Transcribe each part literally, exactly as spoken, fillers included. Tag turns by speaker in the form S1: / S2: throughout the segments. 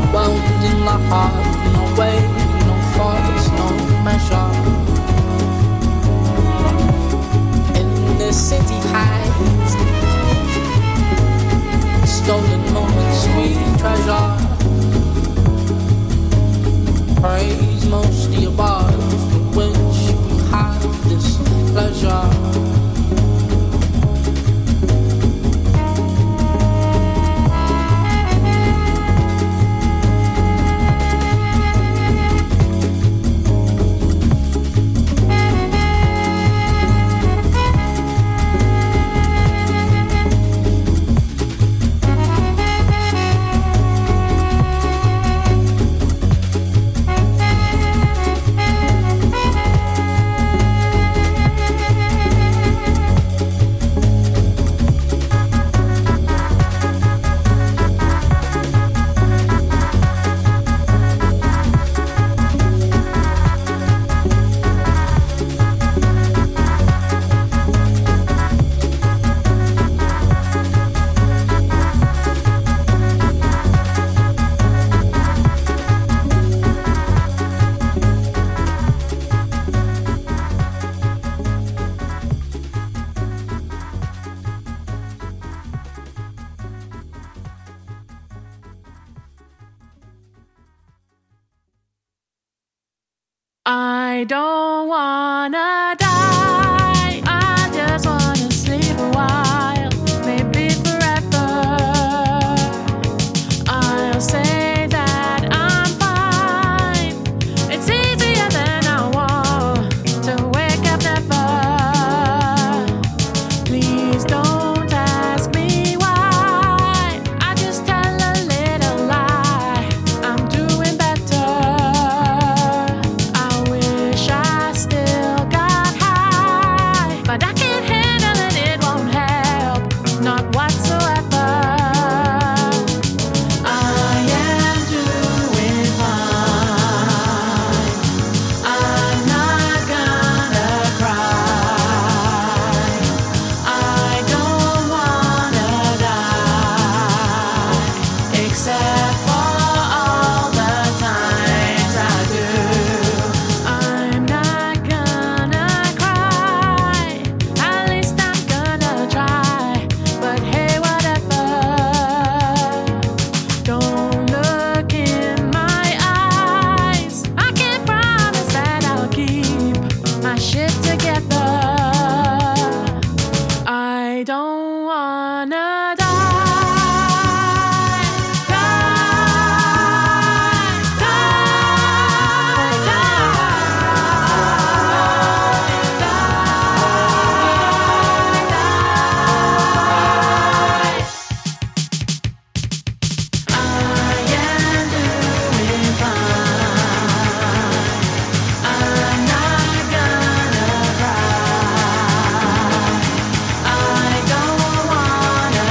S1: overwhelmed in the heart. No way, no force, no measure. In the city heights, stolen moments we treasure. Praise mostly above, for which we have this pleasure.
S2: I don't wanna die, I just wanna sleep a while, maybe forever. I'll say that I'm fine, it's easier than I want to wake up never. Please don't ask me why, I just tell a little lie, I'm doing better. But I can't handle it, it won't help, not whatsoever. I am doing fine, I'm not gonna cry. I don't wanna die, except for all the times I do. I'm not gonna cry, at least I'm gonna try, but hey, whatever. Don't look in my eyes, I can't promise that I'll keep my shit together. I don't wanna die, die, die, die, die. I am doing fine, I'm not gonna cry. I don't wanna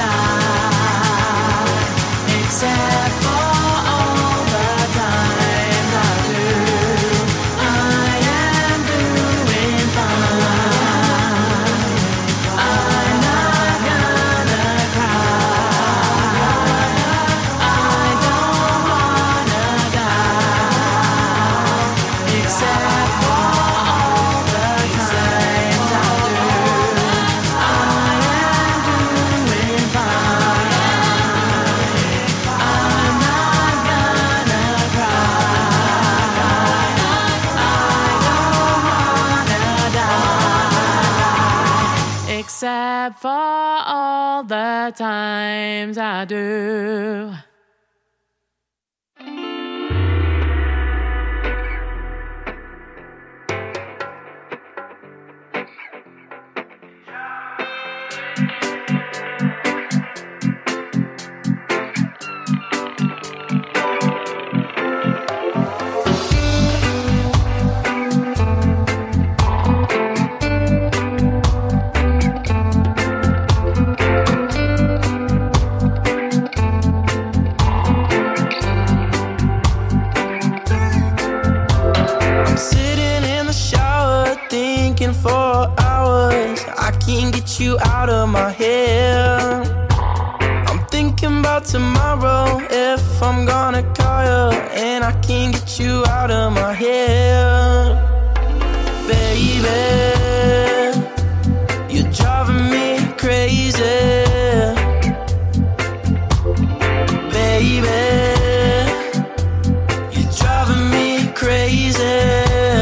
S2: die, except for all the times I do. I am doing fine, I'm not gonna cry. I don't wanna die, except for all the times I do. I am doing fine, I'm not gonna cry. I don't wanna die, except for all the times I do.
S3: I'm sitting in the shower thinking for hours. I can't get you out of my head. I'm thinking about about tomorrow if I'm gonna call you and I can't get you out of my head. Baby, you're driving me crazy. Baby, you're driving me crazy.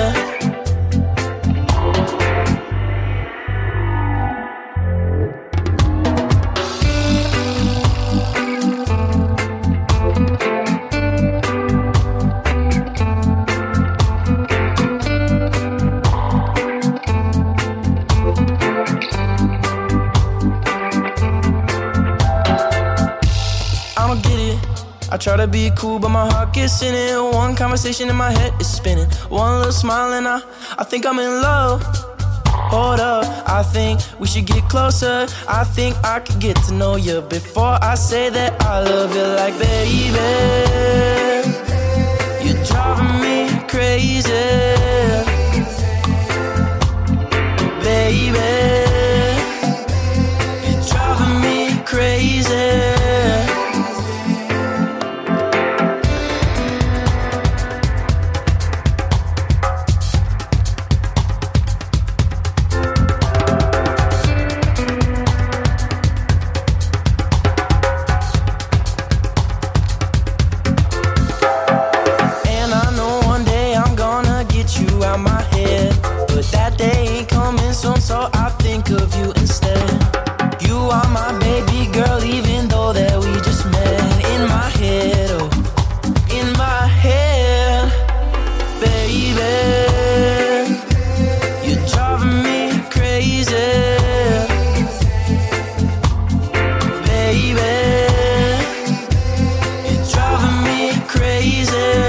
S3: I try to be cool, but my heart gets in it. One conversation in my head is spinning. One little smile and I, I think I'm in love. Hold up, I think we should get closer. I think I could get to know you before I say that I love you. Like, baby, you're driving me crazy. Baby, you're driving me crazy. So I think of you instead. You are my baby girl, even though that we just met. In my head, oh, in my head, baby, you're driving me crazy. Baby, you're driving me crazy.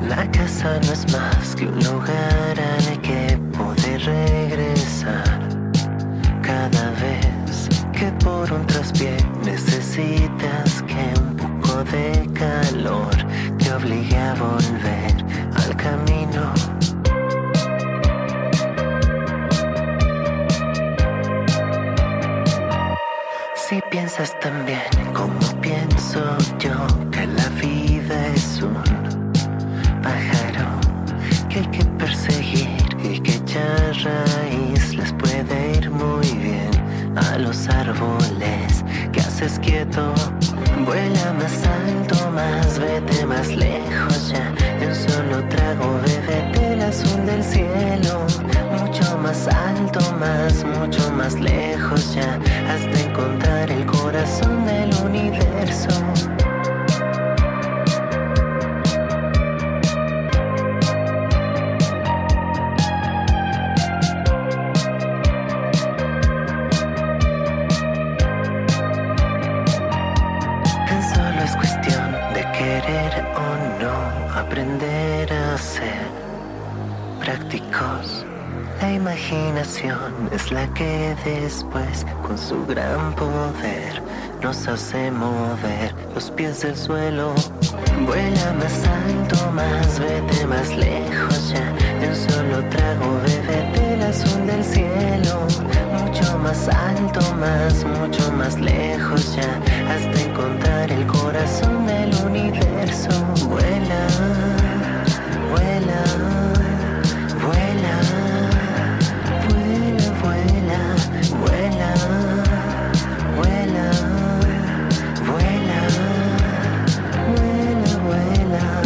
S4: La casa no es más que un lugar al que poder regresar cada vez que por un traspié necesitas que un poco de calor te obligue a volver al camino. Si piensas también como pienso yo, que la vida es un pájaro que hay que perseguir y que ya raíz les puede ir muy bien a los árboles que haces quieto. Vuela más alto, más, vete más lejos ya. De un solo trago, bébete el azul del cielo. Mucho más alto, más, mucho más lejos ya, hasta encontrar el corazón del universo. Tan solo es cuestión de querer o no, aprender a ser prácticos. La imaginación es la que después, con su gran poder, nos hace mover los pies del suelo. Vuela más alto, más, vete más lejos ya. De un solo trago, bébete el azul del cielo. Mucho más alto, más, mucho más lejos ya, hasta encontrar el corazón del universo. Vuela, vuela, vuela. Vuela, vuela, vuela, vuela, vuela.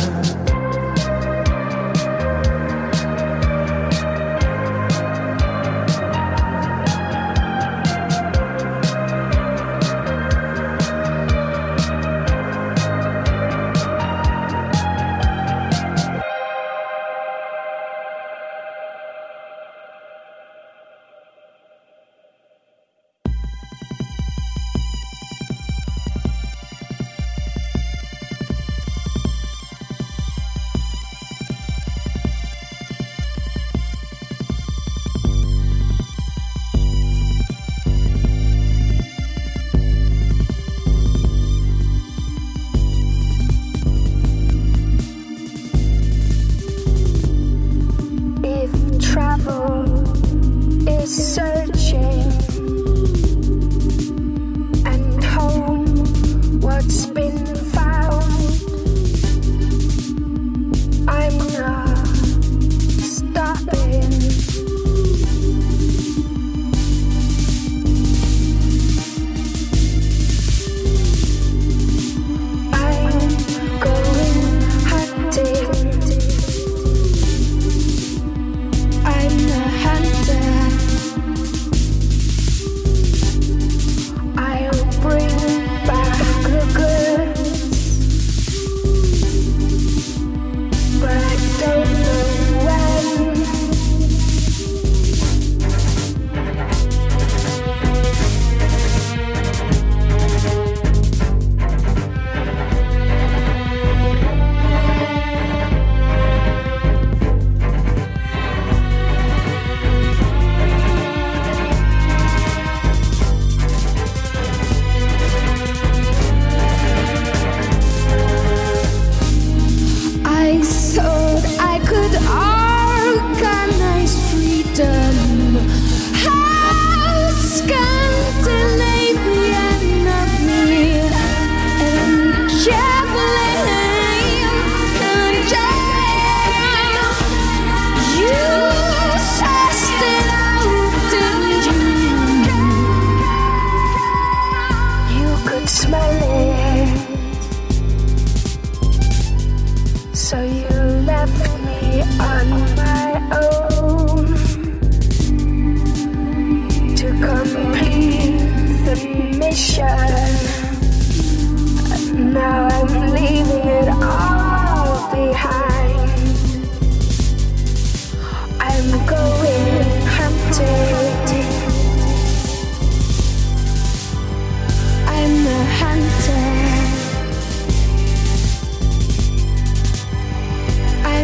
S5: I'm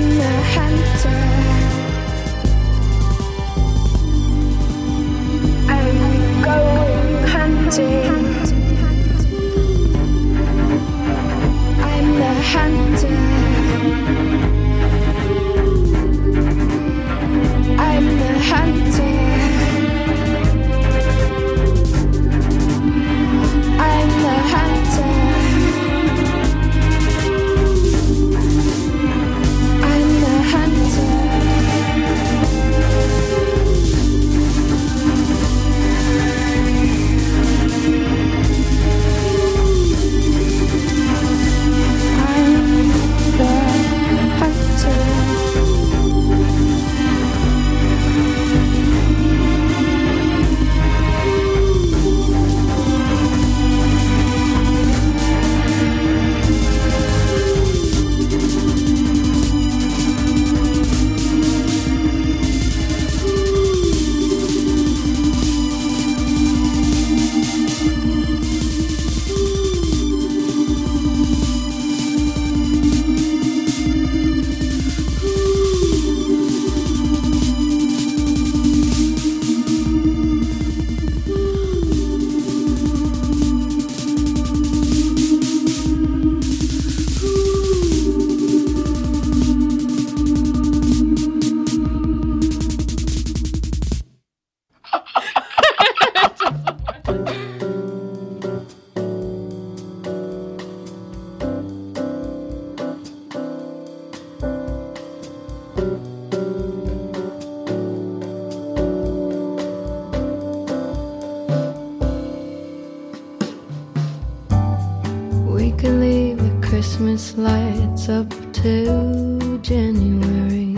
S5: till January.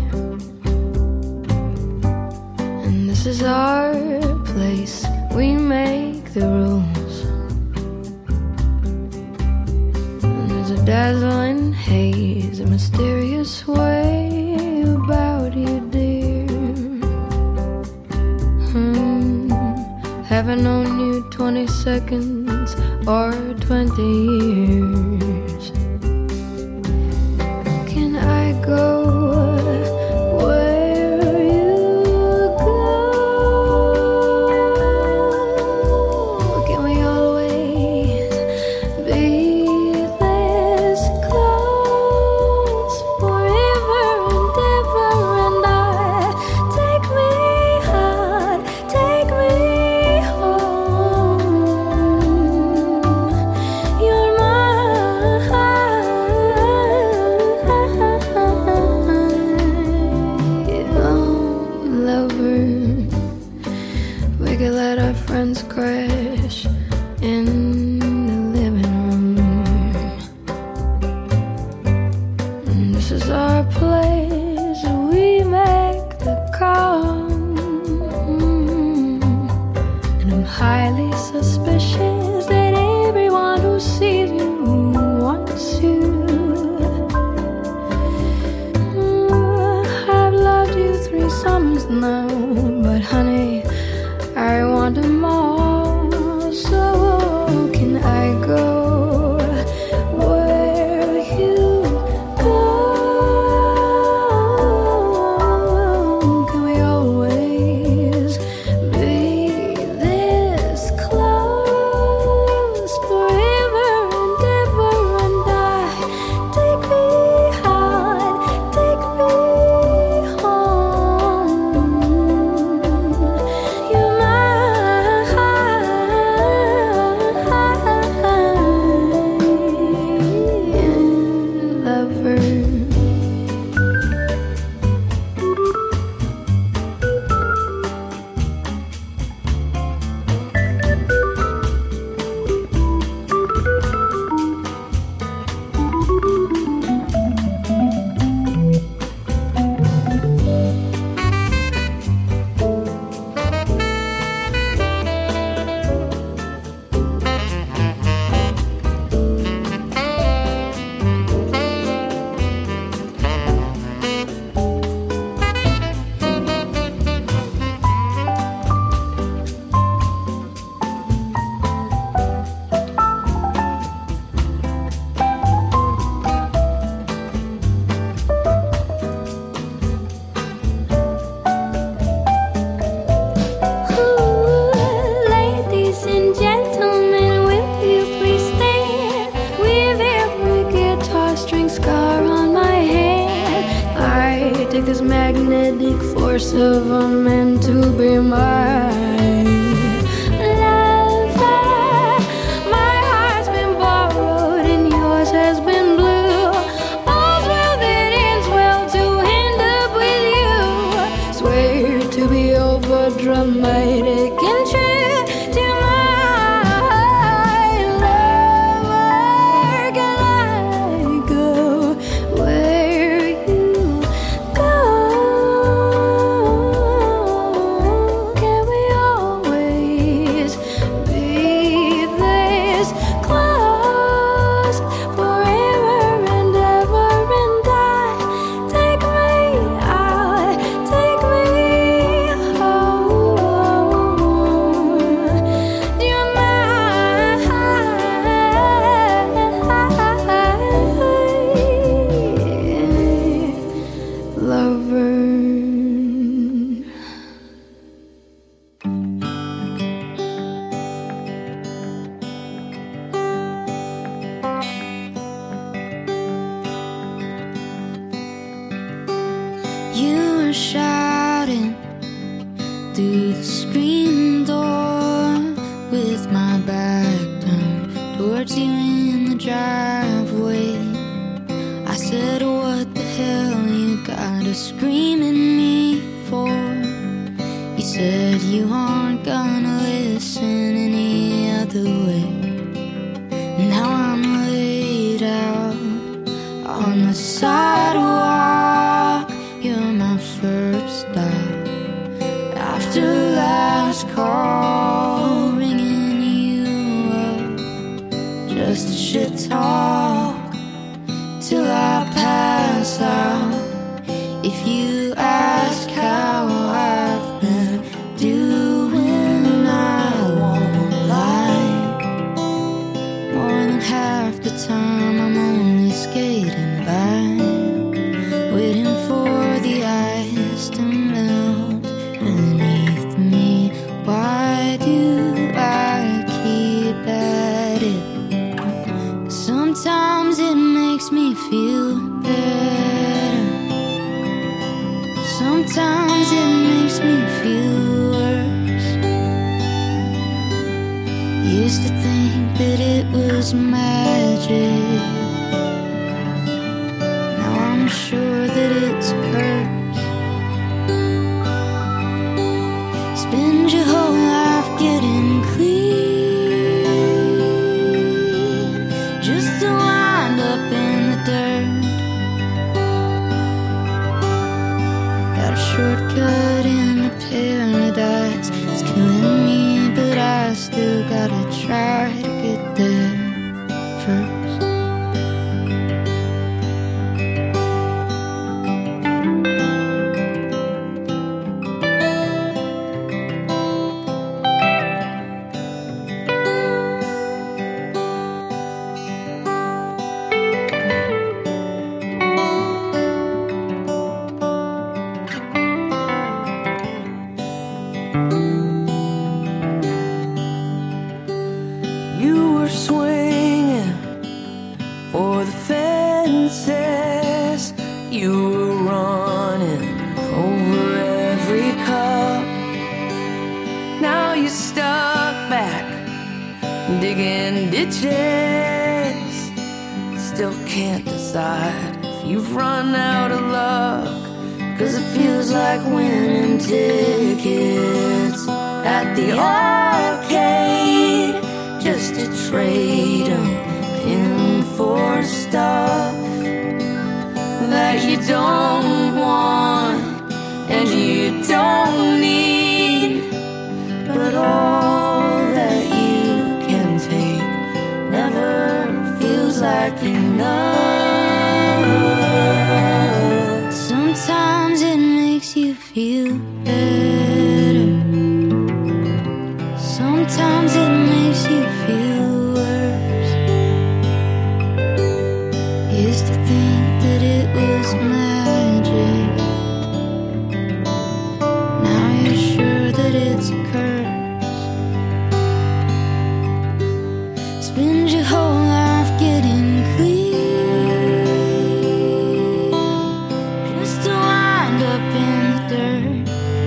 S5: And this is our place, we make the rules. And there's a dazzling haze, a mysterious way about you, dear. Hmm. Haven't known you twenty seconds or twenty years. Can I go where you go? Can we always be this close forever and ever? And I take me out, take me home. You're my lover. We could let our friends crash in the living room. And this is our place, we make the call. And I'm highly suspicious that everyone who sees you wants you. Mm, I've loved you three summers now, but honey, I want them all. So can I go where you go? Can we always be this close forever and ever? And I take me out, take me home. You're my lover. Ladies and gentlemen, will you please stand? With every guitar string scar on my hand, I take this magnetic force of a man to be mine. Lover, my heart's been borrowed and yours has been blue. All's well that ends well to end up with you. Swear to be over dramatic and true to my lover. Can I go where you go? Can we always be this close forever and ever? And I take me out, take me home. You're my lover. You were shouting through the screen door with my back turned towards you in the driveway. I said, what the hell you gotta scream at me for? You said you aren't gonna listen any other way. Now I'm laid out on the sidewalk, you're my first stop. After last call, ringing you up, just a shit talk till I pass out. If you ask how I've been doing, I won't lie. More than half the time I'm only skating by, waiting for the ice to melt beneath me. Why do I keep at it? Sometimes it makes me feel better, sometimes it makes me feel worse. Used to think that it was magic, now I'm sure that it's a curse. Spend your whole life getting clean, just to wind up in the dirt. Got a shortcut into paradise, it's killing me, but I still gotta try to get there first.
S3: You were swinging for the fences, you were running over every cup. Now you're stuck back digging ditches, still can't decide if you've run out of luck. Cause it feels like winning tickets at the arcade, just to trade them in for stuff that you don't want and you don't need. But all that you can take never feels like enough.
S5: Sometimes it makes you feel better, sometimes it makes you feel worse. Used to think that it was magic, now you're sure that it's a curse. Spend your whole life getting clean, just to wind up in the dirt.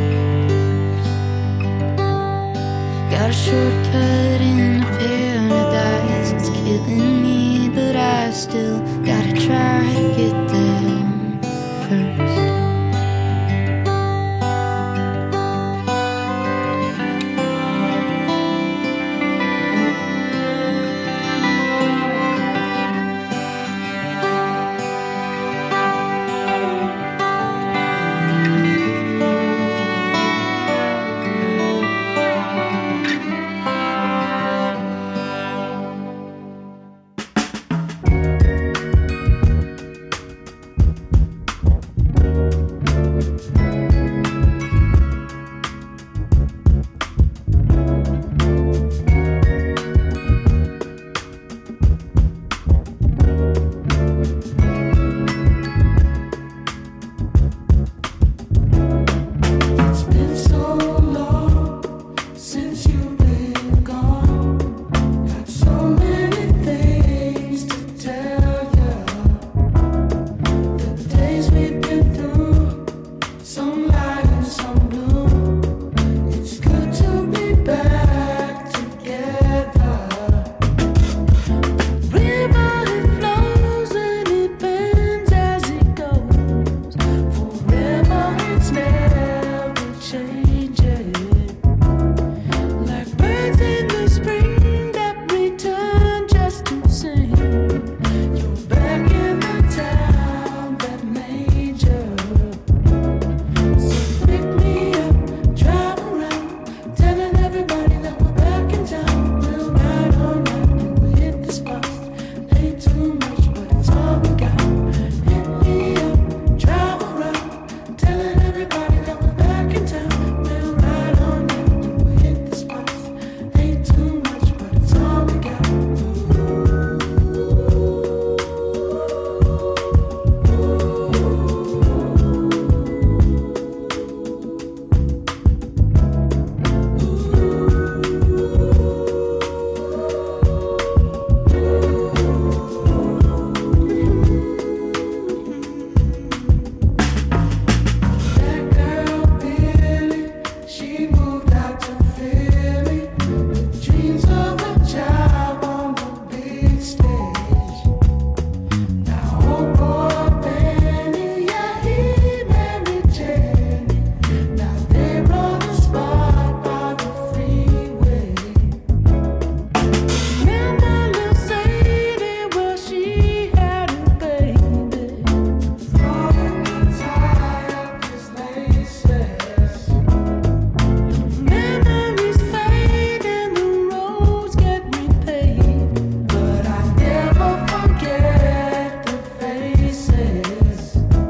S5: Got a shortcut into paradise, it's killing me, but I still gotta try to get there first.
S6: We've been through